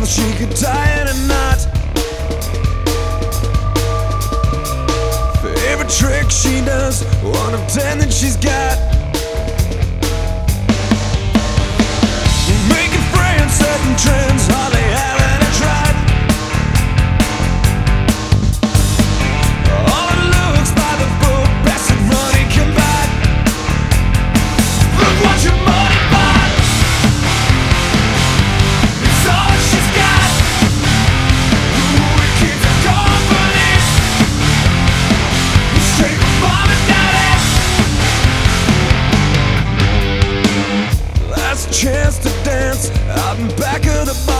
she could tie in a knot. Favorite trick she does, 1 of 10 that she's got. Making friends, setting trends, hardly having a tried. All it looks by the book, best that money can buy. Look what your money bought. It's all she's got. Ooh, it keeps her company. Straight from mom and daddy. Last chance to dance out in back of the bar.